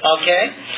¿Ok?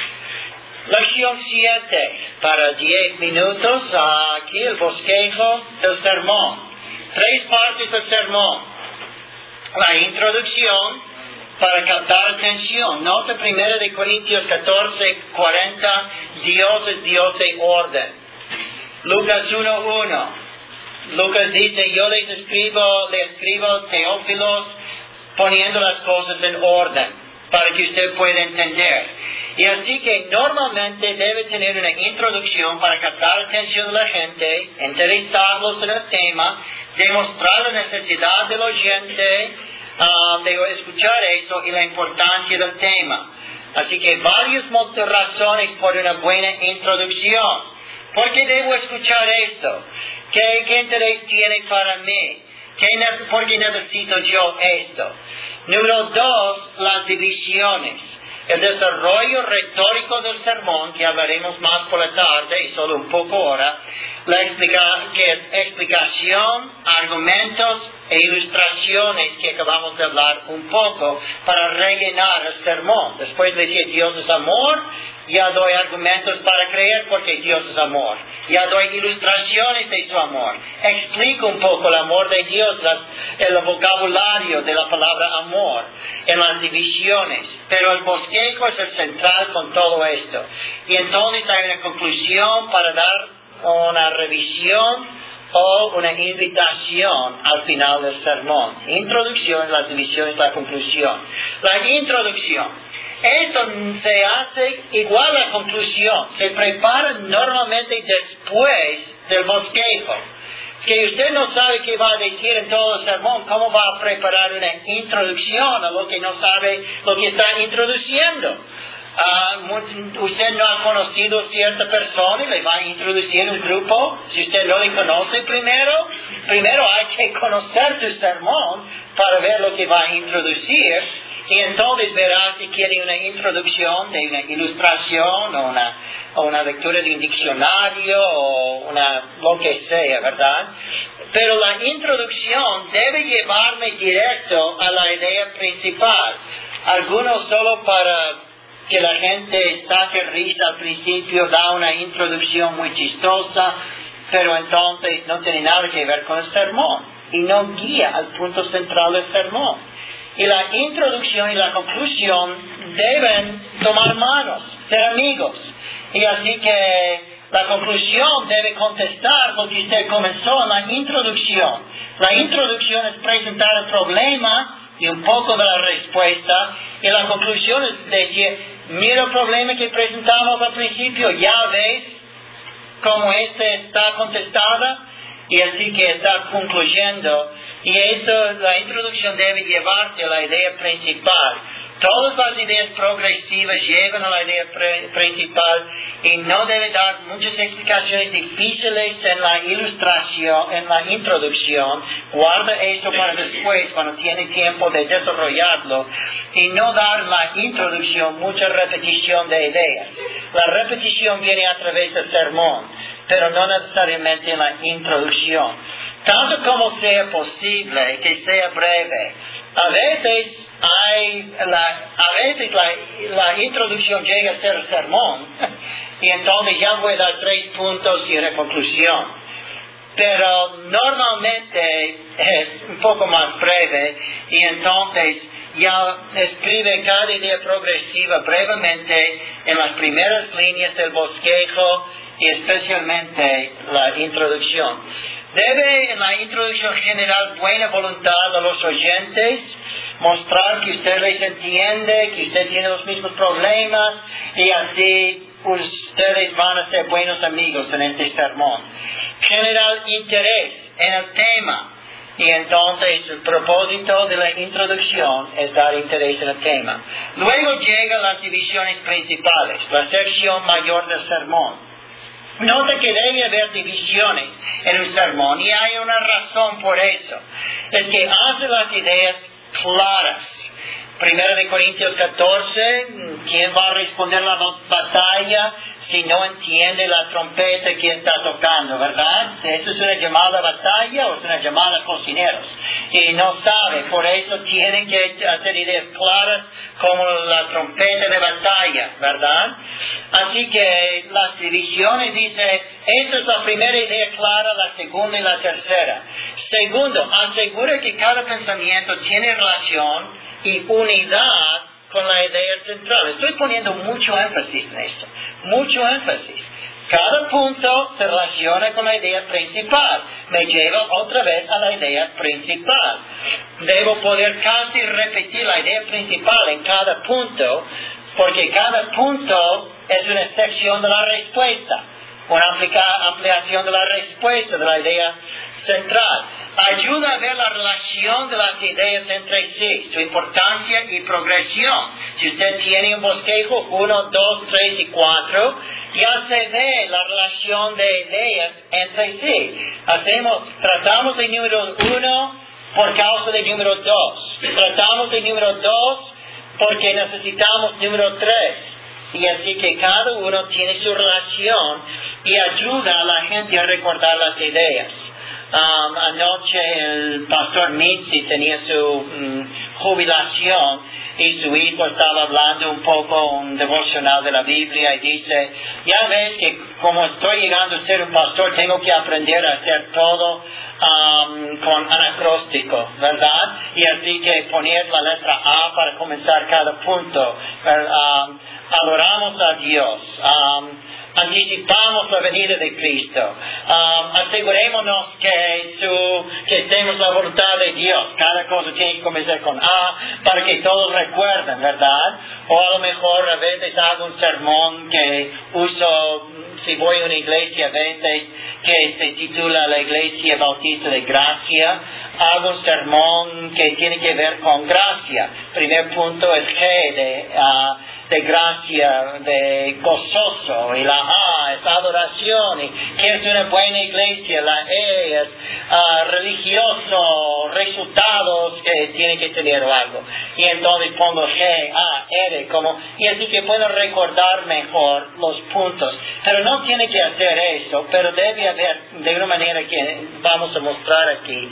Lección 7, para 10 minutos, aquí el bosquejo del sermón. 3 partes del sermón. La introducción, para captar atención. Nota 1 de Corintios 14, 40, Dios es Dios de orden. Lucas 1:1. Lucas dice, yo le escribo Teófilos, poniendo las cosas en orden, para que usted pueda entender. Y así que normalmente debe tener una introducción para captar la atención de la gente, interesarlos en el tema, demostrar la necesidad del oyente de escuchar eso y la importancia del tema. Así que varias razones por una buena introducción. ¿Por qué debo escuchar esto? ¿Qué interés tiene para mí? ¿Por qué necesito yo esto? Número 2, las divisiones. El desarrollo retórico del sermón, que hablaremos más por la tarde y solo un poco ahora, que es explicación, argumentos e ilustraciones que acabamos de hablar un poco para rellenar el sermón. Después de decir Dios es amor, ya doy argumentos para creer porque Dios es amor. Ya doy ilustraciones de su amor. Explico un poco el amor de Dios, el vocabulario de la palabra amor en las divisiones. Pero el bosquejo es el central con todo esto. Y entonces hay una conclusión para dar una revisión o una invitación al final del sermón. Introducción, las divisiones, la conclusión. La introducción. Esto se hace igual a la conclusión. Se prepara normalmente después del bosquejo. Que usted no sabe qué va a decir en todo el sermón, ¿cómo va a preparar una introducción a lo que no sabe lo que está introduciendo? Usted no ha conocido a cierta persona y le va a introducir un grupo. Si usted no le conoce primero hay que conocer su sermón para ver lo que va a introducir. Y entonces verá si quiere una introducción de una ilustración o una lectura de un diccionario o lo que sea, ¿verdad? Pero la introducción debe llevarme directo a la idea principal. Algunos solo para que la gente saque risa al principio da una introducción muy chistosa, pero entonces no tiene nada que ver con el sermón y no guía al punto central del sermón. Y la introducción y la conclusión deben tomar manos, ser amigos. Y así que la conclusión debe contestar lo que usted comenzó en la introducción. La introducción es presentar el problema y un poco de la respuesta. Y la conclusión es decir, mira el problema que presentamos al principio, ya ves cómo está contestada. Y así que está concluyendo. Y la introducción debe llevarte a la idea principal. Todas las ideas progresivas llevan a la idea principal y no debe dar muchas explicaciones difíciles en la ilustración, en la introducción. Guarda eso para después, cuando tiene tiempo de desarrollarlo. Y no dar la introducción mucha repetición de ideas. La repetición viene a través del sermón, pero no necesariamente en la introducción. Tanto como sea posible que sea breve. A veces la introducción llega a ser el sermón y entonces ya voy a dar 3 puntos y una conclusión. Pero normalmente es un poco más breve y entonces ya escribe cada idea progresiva brevemente en las primeras líneas del bosquejo y especialmente la introducción. Debe en la introducción generar buena voluntad a los oyentes, mostrar que usted les entiende, que usted tiene los mismos problemas y así ustedes van a ser buenos amigos en este sermón. Generar interés en el tema y entonces el propósito de la introducción es dar interés en el tema. Luego llegan las divisiones principales, la sección mayor del sermón. Nota que debe haber divisiones en un sermón y hay una razón por eso. Es que hace las ideas claras. 1 de Corintios 14, ¿quién va a responder la batalla si no entiende la trompeta que está tocando, ¿verdad? ¿Eso es una llamada batalla o es una llamada cocineros? Y no sabe, por eso tienen que hacer ideas claras como la trompeta de batalla, ¿verdad? Así que las divisiones dice, esta es la primera idea clara, la segunda y la tercera. Segundo, asegura que cada pensamiento tiene relación y unidad con la idea central. Estoy poniendo mucho énfasis en esto, mucho énfasis. Cada punto se relaciona con la idea principal. Me lleva otra vez a la idea principal. Debo poder casi repetir la idea principal en cada punto, porque cada punto es una sección de la respuesta, una ampliación de la respuesta de la idea central. Ayuda a ver la relación de las ideas entre sí, su importancia y progresión. Si usted tiene un bosquejo 1, 2, 3 y 4, ya se ve la relación de ideas entre sí. Tratamos el número 1 por causa del número 2. Tratamos el número 2 porque necesitamos número 3. Y así que cada uno tiene su relación y ayuda a la gente a recordar las ideas. Anoche el pastor Mitzi tenía su jubilación y su hijo estaba hablando un poco, un devocional de la Biblia, y dice, ya ves que como estoy llegando a ser un pastor, tengo que aprender a hacer todo con anacróstico, ¿verdad? Y así que poner la letra A para comenzar cada punto. Adoramos a Dios. Anticipamos la venida de Cristo. Asegurémonos que estemos la voluntad de Dios. Cada cosa tiene que comenzar con A para que todos recuerden, ¿verdad? O a lo mejor a veces hago un sermón que uso, si voy a una iglesia a veces que se titula la Iglesia Bautista de Gracia, hago un sermón que tiene que ver con gracia. Primer punto es G de gracia, de gozoso, y la A es adoración, y que es una buena iglesia, la E es religioso, resultados que tiene que tener algo, y entonces pongo G, A, R, y así que puedo recordar mejor los puntos, pero no tiene que hacer eso, pero debe haber, de una manera que vamos a mostrar aquí,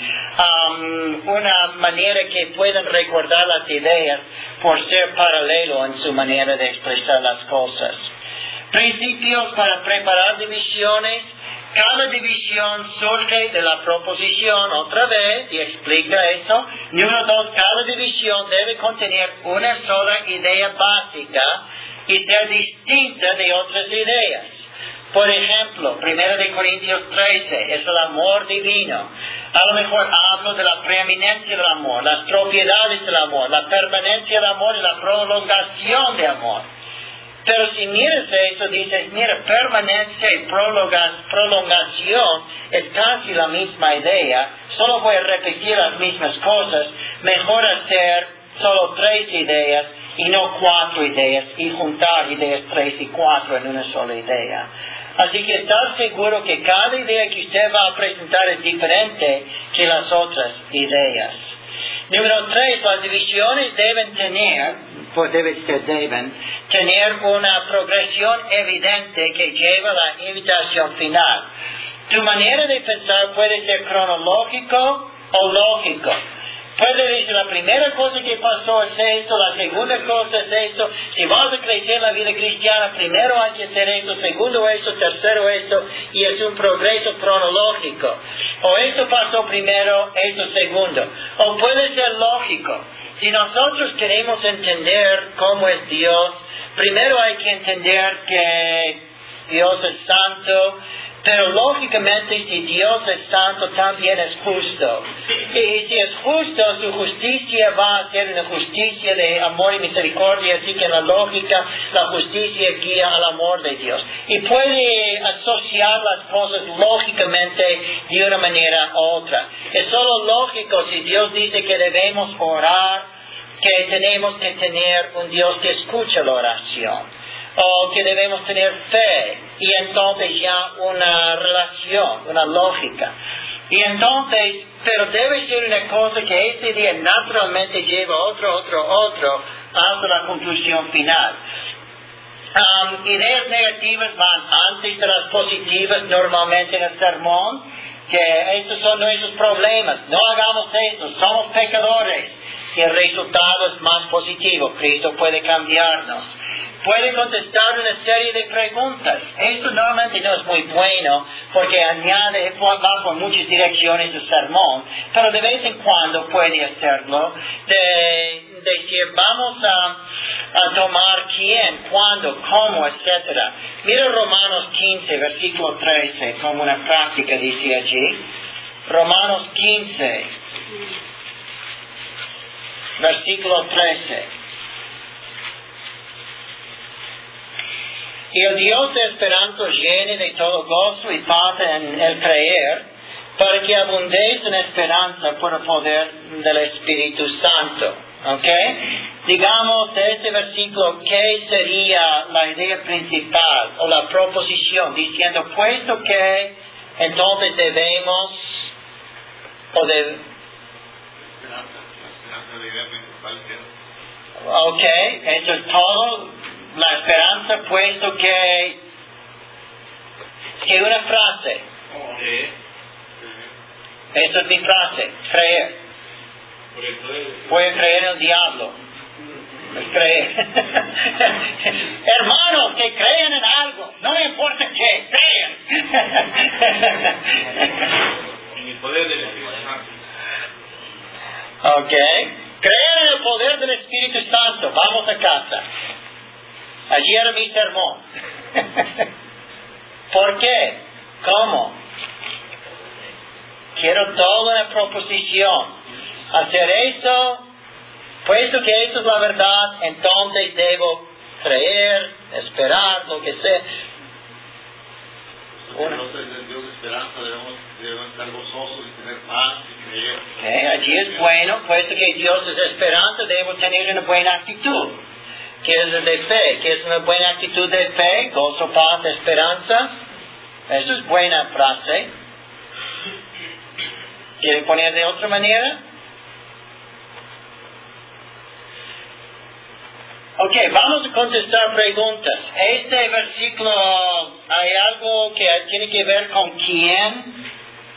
una manera que puedan recordar las ideas por ser paralelo en su manera de expresar las cosas. Principios para preparar divisiones. Cada división surge de la proposición otra vez y explica eso. Número 2, cada división debe contener una sola idea básica y ser distinta de otras ideas. Por ejemplo, 1 Corintios 13 es el amor divino. A lo mejor hablo de la preeminencia del amor, las propiedades del amor, la permanencia del amor y la prolongación de amor. Pero si miras eso, dices, mira, permanencia y prolongación es casi la misma idea, solo voy a repetir las mismas cosas, mejor hacer solo 3 ideas y no 4 ideas, y juntar ideas 3 y 4 en una sola idea. Así que estar seguro que cada idea que usted va a presentar es diferente que las otras ideas. Número 3, las divisiones deben tener una progresión evidente que lleva a la invitación final. Tu manera de pensar puede ser cronológico o lógico. Puede decir, la primera cosa que pasó es esto, la segunda cosa es esto. Si vas a crecer en la vida cristiana, primero hay que hacer esto, segundo esto, tercero esto, y es un progreso cronológico. O esto pasó primero, esto segundo. O puede ser lógico. Si nosotros queremos entender cómo es Dios, primero hay que entender que Dios es santo, pero lógicamente si Dios es santo también es justo. Y si es justo, su justicia va a ser una justicia de amor y misericordia, así que en la lógica la justicia guía al amor de Dios. Y puede asociar las cosas lógicamente de una manera u otra. Es solo lógico si Dios dice que debemos orar, que tenemos que tener un Dios que escucha la oración. O que debemos tener fe, y entonces ya una relación, una lógica. Y entonces, pero debe ser una cosa que este día naturalmente lleva otro, hasta la conclusión final. Ideas negativas van antes de las positivas normalmente en el sermón, que estos son nuestros problemas, no hagamos esto, somos pecadores, y el resultado es más positivo. Cristo puede cambiarnos. Puede contestar una serie de preguntas. Esto normalmente no es muy bueno porque va por muchas direcciones el sermón, pero de vez en cuando puede hacerlo. De decir, vamos a tomar quién, cuándo, cómo, etc. Mira Romanos 15, versículo 13, como una práctica dice allí. Romanos 15, versículo 13. Y el Dios de esperanza llene de todo gozo y paz en el creer, para que abundéis en esperanza por el poder del Espíritu Santo. ¿Ok? Digamos de este versículo, ¿qué sería la idea principal o la proposición? Diciendo, puesto que entonces debemos, o de... Ok, eso es todo. La esperanza, puesto que una frase. Esa es mi frase, creer. Voy a creer en el diablo. Es creer. Hermanos que creen en algo, no me importa qué, crean. En el poder del Espíritu Santo. Ok. Creer en el poder del Espíritu Santo. Vamos a casa. Allí era mi sermón. ¿Por qué? ¿Cómo? Quiero toda una proposición. Hacer esto, puesto que esto es la verdad, entonces debo creer, esperar, lo que sea. Entonces, Dios de esperanza, debemos estar gozosos y tener paz y creer. Okay, allí es bueno, puesto que Dios es esperanza, debo tener una buena actitud. ¿Qué es el de fe? ¿Qué es una buena actitud de fe? Gozo, paz, esperanza. Eso es buena frase. ¿Quieren poner de otra manera? Ok, vamos a contestar preguntas. Este versículo, ¿hay algo que tiene que ver con quién?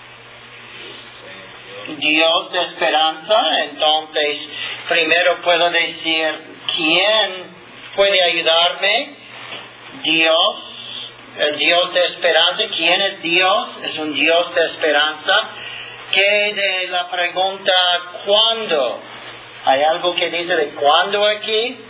Dios de esperanza. Entonces, primero puedo decir, ¿quién puede ayudarme? Dios, el Dios de esperanza. ¿Quién es Dios? Es un Dios de esperanza. ¿Qué de la pregunta cuándo? ¿Hay algo que dice de cuándo aquí?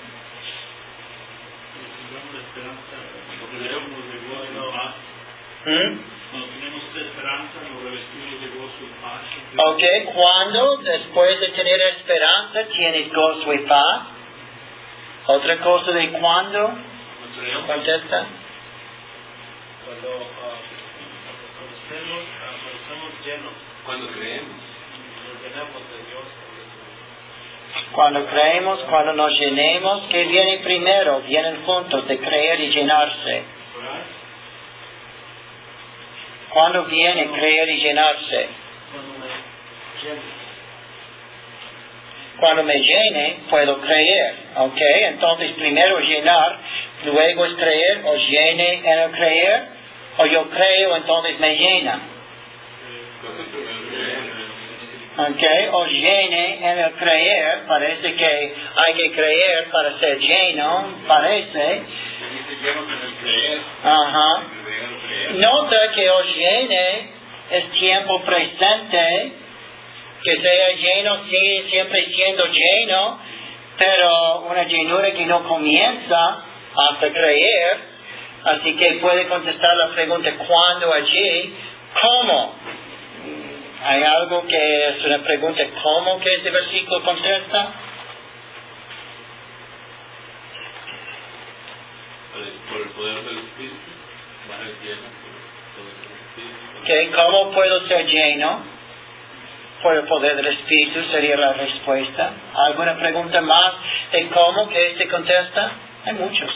Cuando tenemos esperanza, nos revestimos de gozo y paz. Ok, ¿cuándo? Después de tener esperanza, tienes gozo y paz. ¿Otra cosa de cuándo? Contesta. Cuando estamos llenos. Cuando creemos. Nos llenamos de Dios. Cuando creemos, cuando nos llenemos, ¿qué viene primero? Vienen juntos, de creer y llenarse. ¿Cuándo viene creer y llenarse? Cuando me llene, puedo creer. ¿Ok? Entonces, primero llenar, luego es creer, o llene en el creer, o yo creo, entonces me llena. ¿Ok? O llene en el creer, parece que hay que creer para ser lleno, parece. Ajá. Nota que os llene es tiempo presente, que sea lleno, sigue siempre siendo lleno, pero una llenura que no comienza hasta creer. Así que puede contestar la pregunta ¿cuándo allí? ¿Cómo? ¿Hay algo que es una pregunta cómo que este versículo contesta? Por el poder del Espíritu. Okay, ¿cómo puedo ser lleno? Por el poder del Espíritu sería la respuesta. ¿Alguna pregunta más de cómo que este contesta? Hay muchos.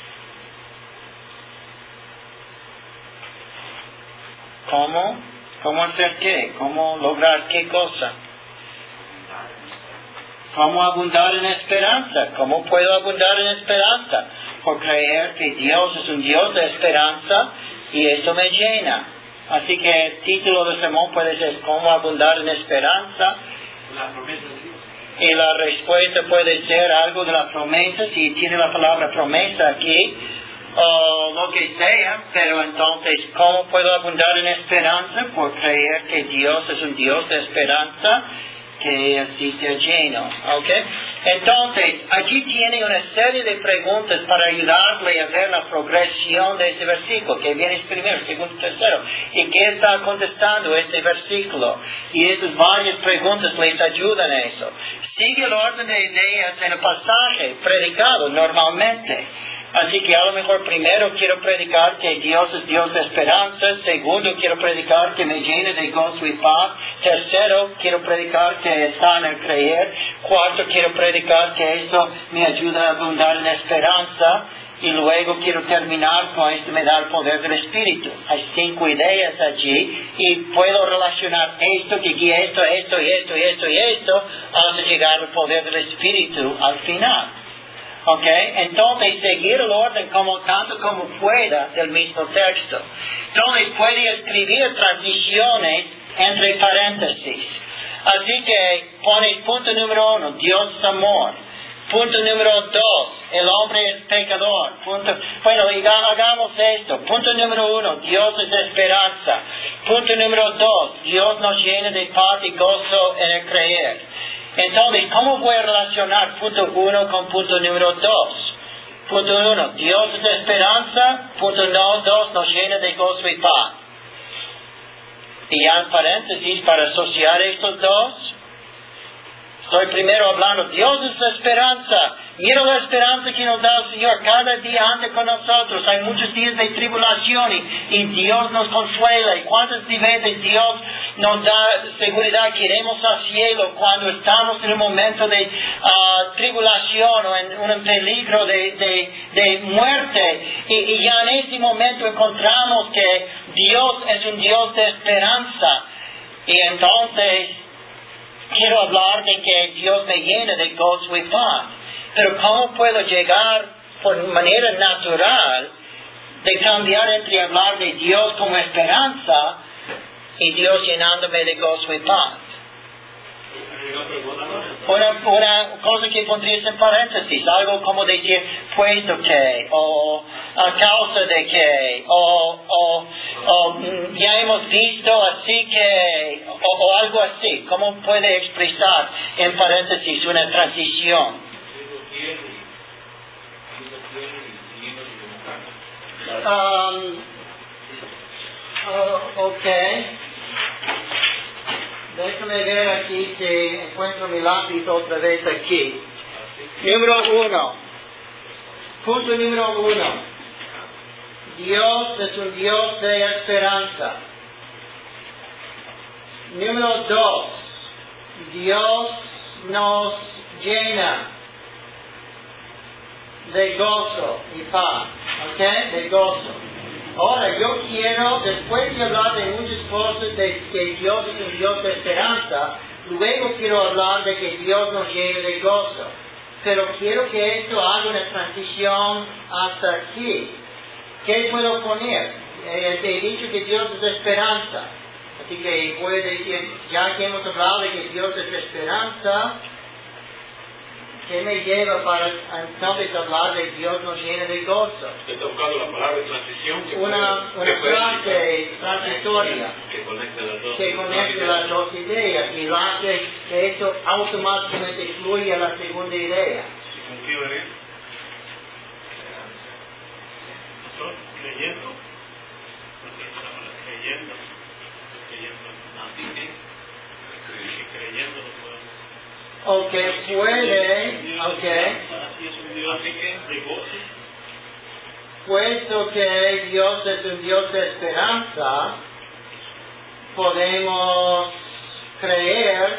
¿Cómo? ¿Cómo hacer qué? ¿Cómo lograr qué cosa? ¿Cómo abundar en esperanza? ¿Cómo puedo abundar en esperanza? por creer que Dios es un Dios de esperanza y eso me llena. Así que el título del sermón puede ser ¿Cómo abundar en esperanza? La promesa de Dios. Y la respuesta puede ser algo de la promesa, si tiene la palabra promesa aquí, o lo que sea, pero entonces, ¿cómo puedo abundar en esperanza? Por creer que Dios es un Dios de esperanza, que así te lleno, ¿ok? Entonces, aquí tiene una serie de preguntas para ayudarle a ver la progresión de este versículo, que viene primero, segundo, tercero, y qué está contestando este versículo. Y esas varias preguntas les ayudan a eso. Sigue el orden de ideas en el pasaje predicado normalmente. Así que a lo mejor primero quiero predicar que Dios es Dios de esperanza. Segundo, quiero predicar que me llene de gozo y paz. Tercero, quiero predicar que está en el creer. Cuarto, quiero predicar que eso me ayuda a abundar en esperanza. Y luego quiero terminar con esto, me da el poder del Espíritu. Hay 5 ideas allí y puedo relacionar esto, que guía esto, hasta llegar al poder del Espíritu al final. ¿Ok? Entonces, seguir el orden tanto como pueda del mismo texto. Entonces, puede escribir transiciones entre paréntesis. Así que pones punto número 1, Dios es amor. Punto número 2, el hombre es pecador. Hagamos esto. Punto número 1, Dios es esperanza. Punto número 2, Dios nos llena de paz y gozo en el creer. Entonces, ¿cómo voy a relacionar punto 1 con punto número 2? Punto 1, Dios es esperanza. Punto 2, nos llena de gozo y paz. Y ya en paréntesis, para asociar estos dos, estoy primero hablando, Dios es la esperanza. Mira la esperanza que nos da el Señor. Cada día anda con nosotros. Hay muchos días de tribulación y Dios nos consuela. ¿Y cuántas veces Dios nos da seguridad que iremos al cielo cuando estamos en un momento de tribulación o en un peligro de muerte? Y ya en ese momento encontramos que Dios es un Dios de esperanza. Y entonces quiero hablar de que Dios me llena de gozo y paz. Pero ¿cómo puedo llegar por manera natural de cambiar entre hablar de Dios como esperanza y Dios llenándome de gozo y paz? Una cosa que pondrías en paréntesis, algo como decir, puesto que, o a causa de que, o ya hemos visto, así que, o algo así. ¿Cómo puede expresar en paréntesis una transición? Ok. Déjame ver aquí si encuentro mi lápiz otra vez aquí. Número 1. Punto número 1. Dios es un Dios de esperanza. Número 2. Dios nos llena de gozo y paz. ¿Ok? De gozo. Ahora, yo quiero, después de hablar de muchas cosas de que Dios es un Dios de esperanza, luego quiero hablar de que Dios nos llena de gozo. Pero quiero que esto haga una transición hasta aquí. ¿Qué puedo poner? He dicho que Dios es esperanza. Así que puede decir, ya que hemos hablado de que Dios es esperanza, ¿qué me lleva para entonces hablar de Dios nos llena de gozo? Está buscando la palabra de transición. Una frase transitoria que conecte las dos ideas y lo hace que eso automáticamente fluye a la segunda idea. ¿Con qué veré? Creyendo. Creyendo lo podemos. O que puede, puesto que Dios es un Dios de esperanza, podemos creer,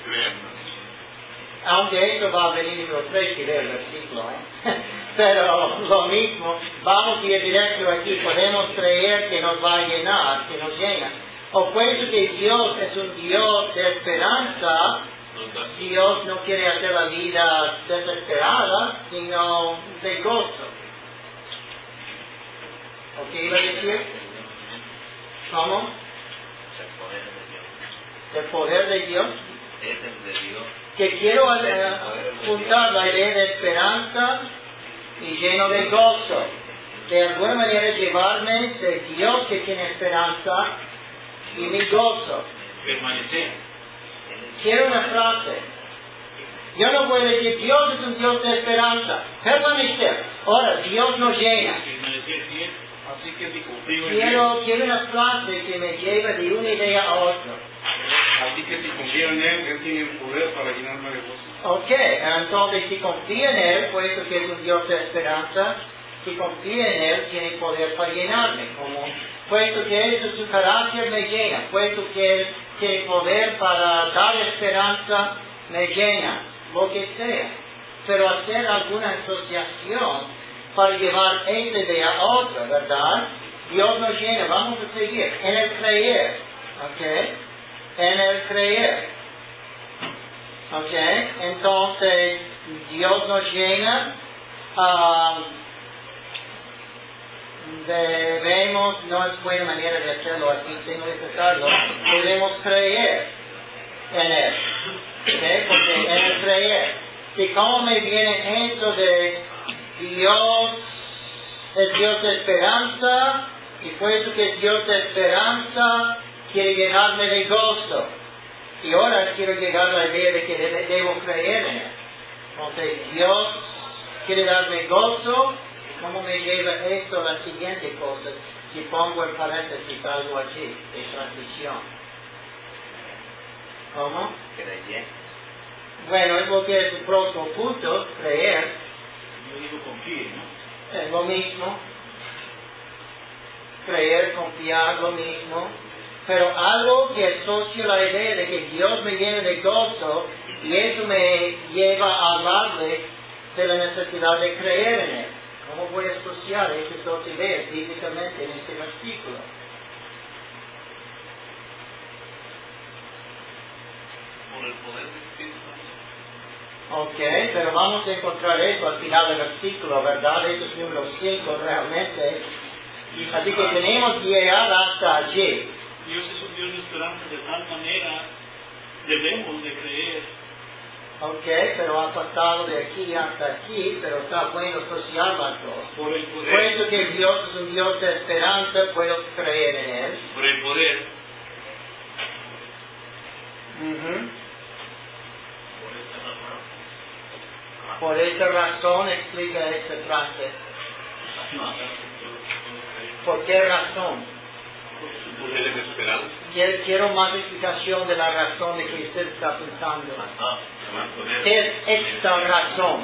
aunque eso va a venir en los 3 y del versículo, pero lo mismo, vamos a ir directo aquí, podemos creer que nos va a llenar, que nos llena. O puesto que Dios es un Dios de esperanza, Dios no quiere hacer la vida desesperada, sino de gozo. decir? ¿Cómo? El poder de Dios. Que quiero juntar la idea de esperanza y lleno de gozo. De alguna manera llevarme de Dios que tiene esperanza y mi gozo. Permanecer. Quiero una frase. Yo no puedo decir Dios es un Dios de esperanza. Permanecer. Ahora, Dios nos llena. Permanecer bien. Así que si confío en Quiero una frase que me lleve de una idea a otra. Así que si confío en Él tiene el poder para llenarme de gozo. Ok, entonces si confía en Él, puesto que es un Dios de esperanza, si confía en Él, tiene poder para llenarme. Puesto que Él es su carácter, me llena. Puesto que Él tiene poder para dar esperanza, me llena. Lo que sea. Pero hacer alguna asociación para llevar esta idea a otra, ¿verdad? Dios nos llena, vamos a seguir. En el creer, ¿ok? En el creer. ¿Ok? Entonces, Dios nos llena. Debemos, no es buena manera de hacerlo así, tengo que tratarlo. Debemos creer en Él. ¿Ok? Porque en el creer. ¿Y cómo me viene eso de Dios es Dios de esperanza? Y puesto que es Dios de esperanza, quiere llenarme de gozo. Y ahora quiero llegar a la idea de que debo creer en Él. Entonces, Dios quiere darme gozo. ¿Cómo me lleva esto a la siguiente cosa? Si pongo en paréntesis algo allí, de transición. ¿Cómo? Creer. Bueno, es lo que es el próximo punto, creer. Yo digo confíe, ¿no? Es lo mismo. Creer, confiar, lo mismo. Pero algo que asocia la idea de que Dios me llene de gozo, y eso me lleva a hablarle de la necesidad de creer en Él. ¿Cómo voy a asociar estas dos ideas bíblicamente en este versículo? Por el poder del Espíritu Santo. Ok, pero vamos a encontrar eso al final del versículo, ¿verdad? Eso es número 5 realmente. Así que tenemos que llegar hasta allí. Dios es un Dios de esperanza, de tal manera debemos de creer. Ok, pero ha pasado de aquí hasta aquí, pero está bueno asociar las dos. Por el poder. Puesto que Dios es un Dios de esperanza, puedo creer en Él. Por el poder. Por esta razón explica esta frase. ¿Por qué razón? Poder de esperanza. Quiero más explicación de la razón de que usted está pensando. ¿Qué es esta razón?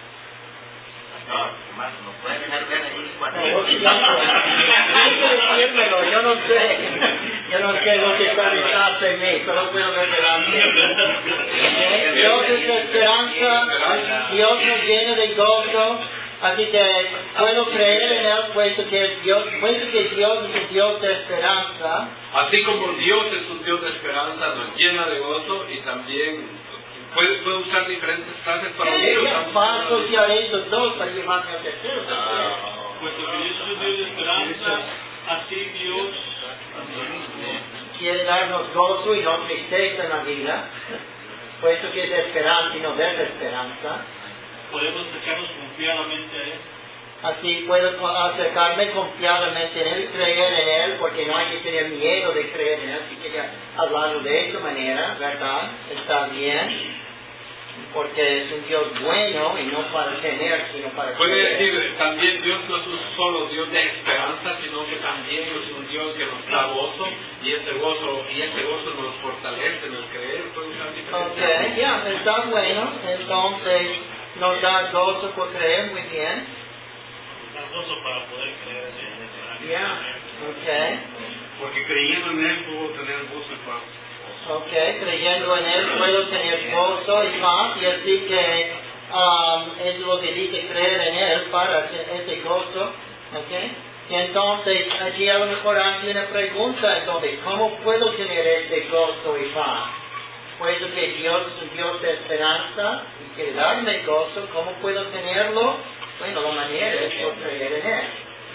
Yo no sé. Yo no sé lo que está detrás de mí, solo puedo ver delante. Dios es esperanza, Dios nos llena de gozo, así que puedo creer en Él, puesto que Dios es un Dios de esperanza. Así como Dios es un Dios de esperanza, nos llena de gozo y también puede usar diferentes frases para unirlos. Va a asociar estos dos para llevarme al tercero. Puesto que Dios es un Dios de esperanza, así Dios quiere darnos gozo y no tristeza en la vida, puesto que es de esperanza y no desesperanza. podemos acercarnos confiadamente a Él. Así puedo acercarme confiadamente en Él, creer en Él, porque no hay que tener miedo de creer en Él. Si quería hablarlo de esta manera, ¿verdad? Está bien. Porque es un Dios bueno y no para tener, sino para Puede creer. decir, también Dios no es un solo Dios de esperanza, sino que también es un Dios que nos da gozo, y ese gozo nos fortalece en el creer. Puede usar diferentes. Ok, ya, está bueno. Entonces, nos da gozo por creer, muy bien. Dar gozo para poder creer en Él. Ya, ok. Porque creyendo en Él puedo tener gozo y paz. Ok, creyendo en Él puedo tener gozo y paz, y así que es lo que dice creer en Él para ese gozo. Ok, y entonces allí a lo mejor hace una pregunta, entonces, ¿cómo puedo tener ese gozo y paz? Puesto que Dios es un Dios de esperanza y quiere darme gozo, ¿cómo puedo tenerlo? Bueno, la manera es por creer en Él. Y así que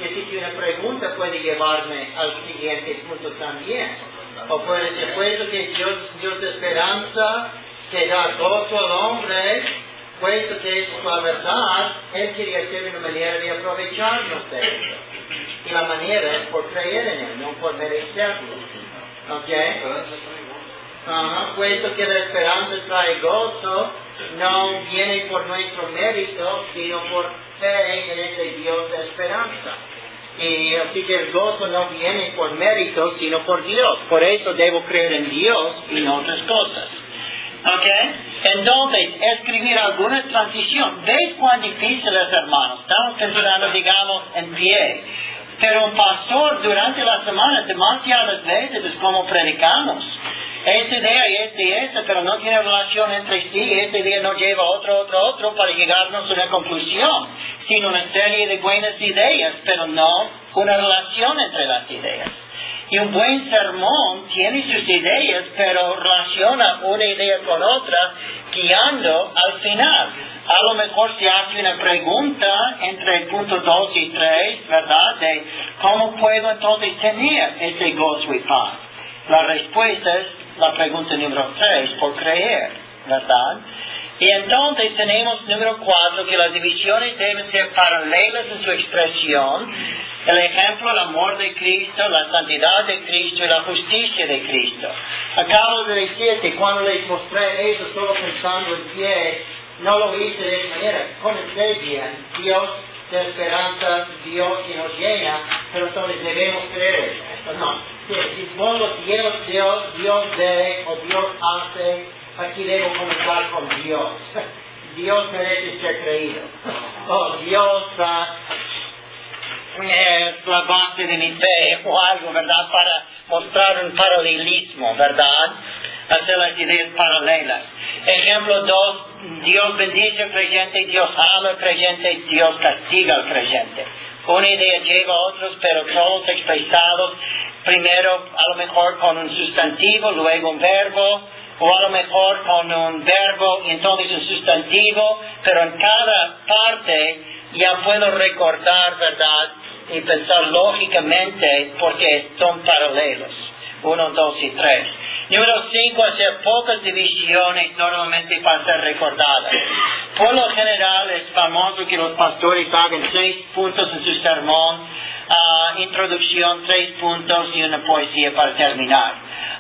una pregunta puede llevarme al siguiente punto también. O puede ser, puesto que Dios de esperanza que da gozo al hombre, puesto que es la verdad, Él quería hacer una manera de aprovecharnos de eso. Y la manera es por creer en Él, no por merecerlo. ¿Ok? Puesto que la esperanza trae gozo, no viene por nuestro mérito, sino por fe en ese Dios de esperanza. Y así que el gozo no viene por mérito, sino por Dios. Por eso debo creer en Dios y no otras cosas. ¿Ok? Entonces, escribir alguna transición. ¿Ves cuán difícil es, hermanos? Estamos pensando, digamos, en pie. Pero un pastor durante la semana, demasiadas veces es como predicamos. Esta idea y esta, pero no tiene relación entre sí. Esta idea no lleva otro para llegarnos a una conclusión, sino una serie de buenas ideas, pero no una relación entre las ideas. Y un buen sermón tiene sus ideas, pero relaciona una idea con otra, guiando al final. A lo mejor se hace una pregunta entre el punto 2 y 3, ¿verdad? De cómo puedo entonces tener ese gozo y paz. La respuesta es la pregunta número 3, por creer, ¿verdad? Y entonces tenemos número 4, que las divisiones deben ser paralelas en su expresión. El ejemplo, el amor de Cristo, la santidad de Cristo y la justicia de Cristo. Acabo de decir que cuando les mostré eso solo pensando en pie, no lo hice de esa manera. Comencé bien, Dios de esperanza, Dios que nos llena, pero entonces debemos creer esto. No, si pongo Dios de o Dios hace, aquí debo comenzar con Dios. Dios merece ser creído. Dios es la base de mi fe o algo, ¿verdad? Para mostrar un paralelismo, ¿verdad? Hacer las ideas paralelas. Ejemplo 2, Dios bendice al creyente, Dios ama al creyente, Dios castiga al creyente. Una idea lleva a otros, pero todos expresados, primero a lo mejor con un sustantivo, luego un verbo, o a lo mejor con un verbo y entonces un sustantivo, pero en cada parte ya puedo recordar, ¿verdad? Y pensar lógicamente porque son paralelos. 1, 2 y 3. Número 5, hacer pocas divisiones normalmente para ser recordadas. Por lo general es famoso que los pastores hagan 6 puntos en su sermón, introducción, 3 puntos y una poesía para terminar.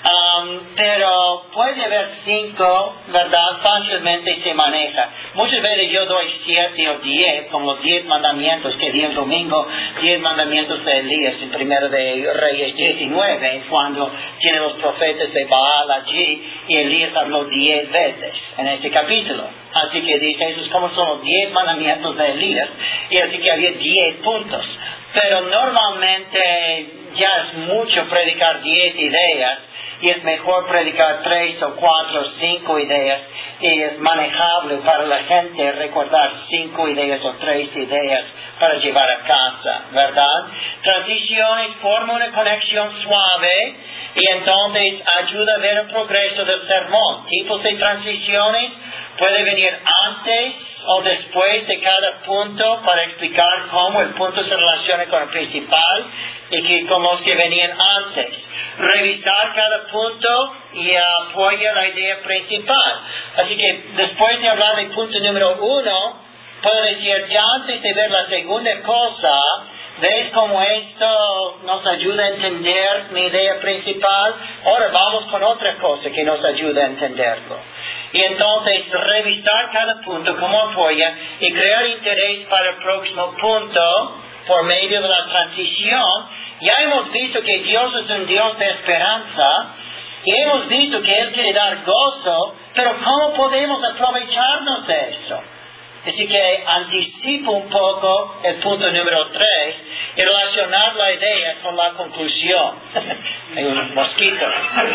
Pero puede haber 5, ¿verdad? Fácilmente se maneja. Muchas veces yo doy 7 o 10, como los 10 mandamientos que di el domingo, 10 mandamientos de Elías en Primero de Reyes 19, cuando tiene los profetas de Baal allí, y Elías habló 10 veces en este capítulo. Así que dice, esos como son los 10 mandamientos de Elías, y así que había 10 puntos. Pero normalmente ya es mucho predicar 10 ideas, y es mejor predicar 3 o 4 o 5 ideas, y es manejable para la gente recordar 5 ideas o 3 ideas para llevar a casa, ¿verdad? Transiciones forman una conexión suave y entonces ayuda a ver el progreso del sermón. Tipos de transiciones puede venir antes o después de cada punto para explicar cómo el punto se relaciona con el principal y que con los que venían antes. Revisar cada punto y apoya la idea principal. Así que después de hablar del punto número 1, puedo decir, ya antes de ver la segunda cosa, ¿ves cómo esto nos ayuda a entender mi idea principal? Ahora vamos con otra cosa que nos ayuda a entenderlo. Y entonces revisar cada punto como apoya y crear interés para el próximo punto por medio de la transición. Ya hemos visto que Dios es un Dios de esperanza y hemos visto que Él quiere dar gozo, pero ¿cómo podemos aprovecharnos de eso? Así que anticipo un poco el punto número 3 y relacionar la idea con la conclusión. Hay un mosquito.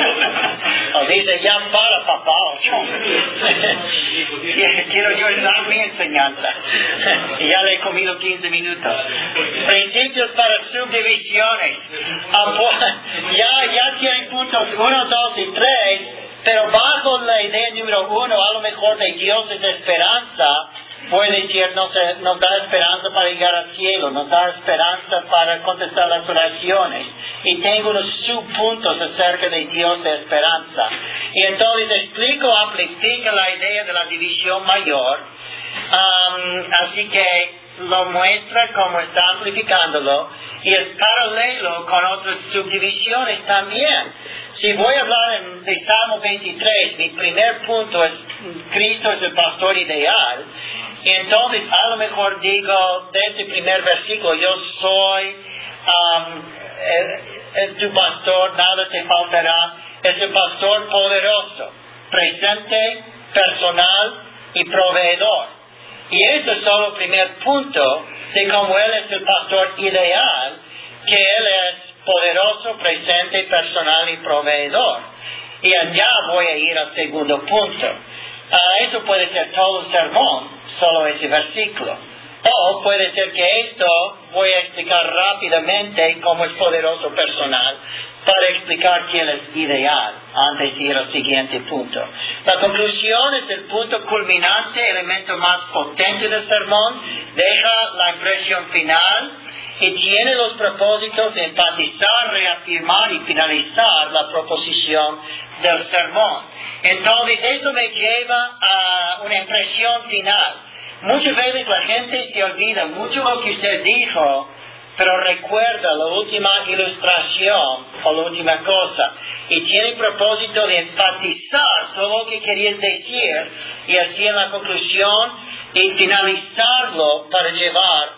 O dice, ya para papá. Quiero yo dar mi enseñanza. Y ya le he comido 15 minutos. Principios para subdivisiones. Ya tienen puntos 1, 2 y 3, pero bajo la idea número 1, a lo mejor de Dios es esperanza, puede decir, nos da esperanza para llegar al cielo, nos da esperanza para contestar las oraciones. Y tengo unos subpuntos acerca de Dios de esperanza. Y entonces amplifica la idea de la división mayor. Así que lo muestra como está amplificándolo. Y es paralelo con otras subdivisiones también. Si voy a hablar de Salmo 23, mi primer punto es Cristo es el pastor ideal. Y entonces a lo mejor digo de este primer versículo, yo soy tu pastor, nada te faltará. Es el pastor poderoso, presente, personal y proveedor. Y este es solo el primer punto de cómo Él es el pastor ideal, que Él es poderoso, presente, personal y proveedor. Y allá voy a ir al segundo punto. Eso puede ser todo el sermón, solo ese versículo. O puede ser que esto voy a explicar rápidamente cómo es poderoso personal para explicar que Él es ideal antes de ir al siguiente punto. La conclusión es el punto culminante, el elemento más potente del sermón, deja la impresión final y tiene los propósitos de enfatizar, reafirmar y finalizar la proposición del sermón. Entonces, esto me lleva a una impresión final. Muchas veces la gente se olvida mucho lo que usted dijo, pero recuerda la última ilustración o la última cosa. Y tiene el propósito de enfatizar todo lo que querías decir y así en la conclusión y finalizarlo para llevar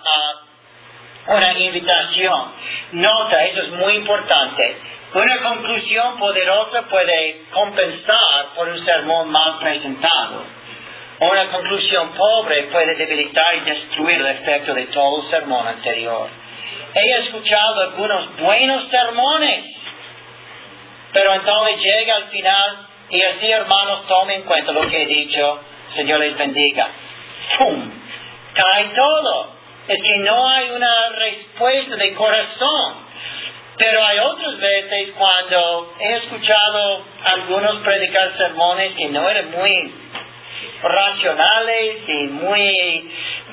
a una invitación. Nota, eso es muy importante. Una conclusión poderosa puede compensar por un sermón mal presentado. Una conclusión pobre puede debilitar y destruir el efecto de todo el sermón anterior. He escuchado algunos buenos sermones, pero entonces llega al final y así, hermanos, tomen en cuenta lo que he dicho. Señor les bendiga. ¡Pum! Cae todo. Es que no hay una respuesta de corazón. Pero hay otras veces cuando he escuchado algunos predicar sermones que no eran muy racionales y muy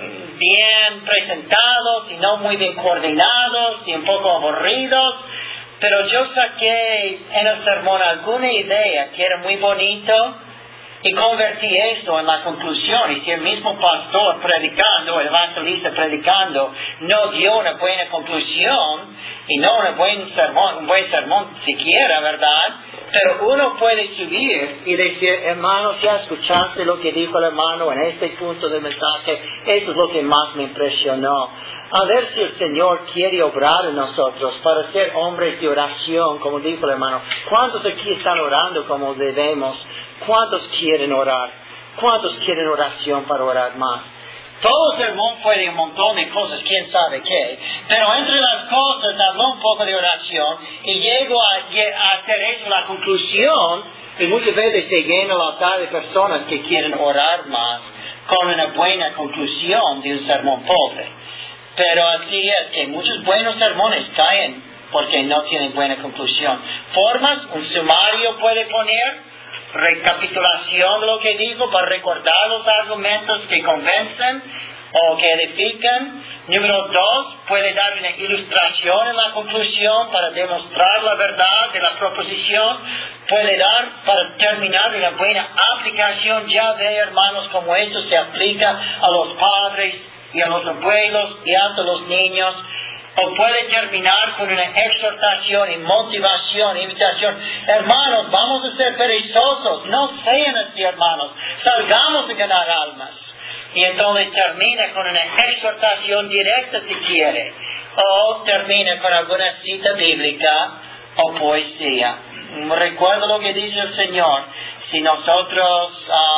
bien presentados y no muy bien coordinados y un poco aburridos, pero yo saqué en el sermón alguna idea que era muy bonito y convertí eso en la conclusión. Y si el mismo pastor predicando, el evangelista predicando, no dio una buena conclusión y no un buen sermón siquiera, ¿verdad? Pero uno puede subir y decir, hermano, ya escuchaste lo que dijo el hermano en este punto del mensaje, eso es lo que más me impresionó. A ver si el Señor quiere obrar en nosotros para ser hombres de oración, como dijo el hermano. ¿Cuántos aquí están orando como debemos? ¿Cuántos quieren orar? ¿Cuántos quieren oración para orar más? Todo el sermón fue de un montón de cosas, quién sabe qué, pero entre las cosas habló un poco de oración y llego a hacer eso la conclusión, y muchas veces se llena el altar de personas que quieren orar más con una buena conclusión de un sermón pobre. Pero así es que muchos buenos sermones caen porque no tienen buena conclusión. Formas, un sumario puede poner, recapitulación de lo que dijo para recordar los argumentos que convencen o que edifican. Número 2, puede dar una ilustración en la conclusión para demostrar la verdad de la proposición. Puede dar, para terminar, una buena aplicación. Ya ve, hermanos, cómo esto se aplica a los padres y a los abuelos y hasta los niños. O puede terminar con una exhortación y motivación, invitación. Hermanos, vamos a ser perezosos. No sean así, hermanos. Salgamos a ganar almas. Y entonces termina con una exhortación directa si quiere. O termina con alguna cita bíblica o poesía. Recuerda lo que dice el Señor. Si nosotros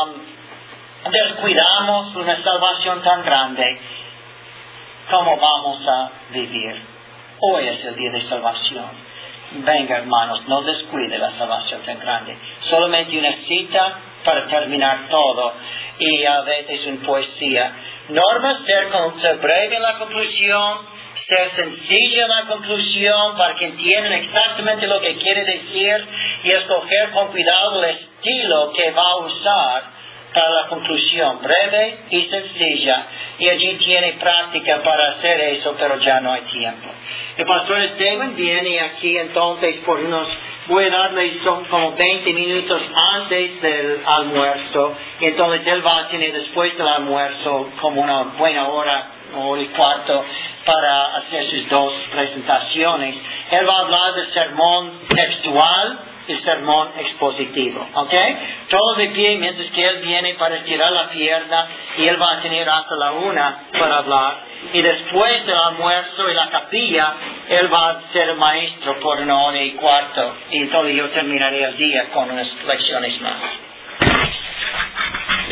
descuidamos una salvación tan grande, ¿cómo vamos a vivir? Hoy es el día de salvación. Venga, hermanos, no descuide la salvación tan grande. Solamente una cita para terminar todo. Y a veces una poesía. Norma, ser breve en la conclusión, ser sencilla en la conclusión para que entiendan exactamente lo que quiere decir y escoger con cuidado el estilo que va a usar para la conclusión, breve y sencilla, y allí tiene práctica para hacer eso, pero ya no hay tiempo. El pastor Esteban viene aquí entonces por voy a darle son como 20 minutos antes del almuerzo, y entonces él va a tener después del almuerzo como una buena hora y cuarto para hacer sus dos presentaciones. Él va a hablar del sermón textual y sermón expositivo, ¿ok? Todo de pie mientras que él viene para estirar la pierna, y él va a tener hasta la 1 para hablar, y después del almuerzo y la capilla, él va a ser el maestro por 1 hora y cuarto, y entonces yo terminaré el día con unas lecciones más.